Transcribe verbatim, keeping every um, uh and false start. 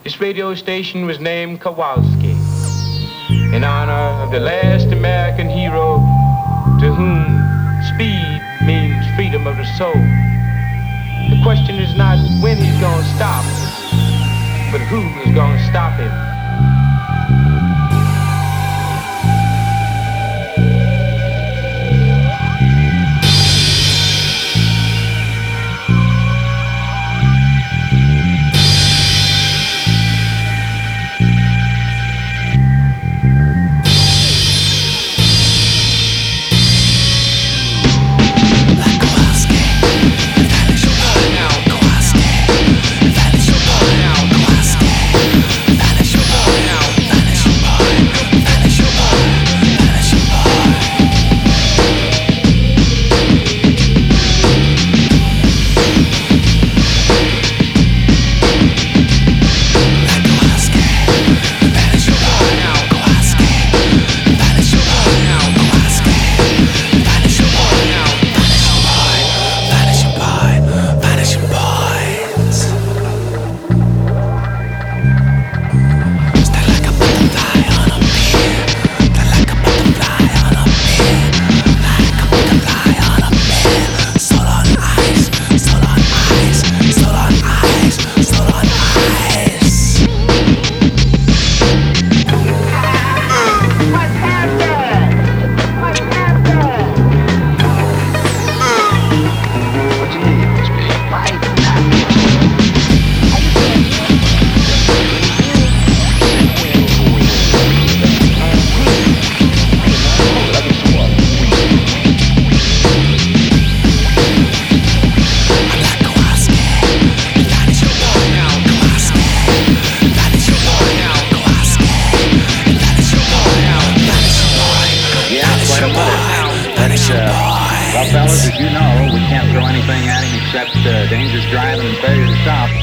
This radio station was named Kowalski in honor of the last American hero to whom speed means freedom of the soul. The question is not when he's gonna stop, but who is gonna stop him. Well, fellas, as you know, we can't throw anything at him except uh, dangerous driving and failure to stop.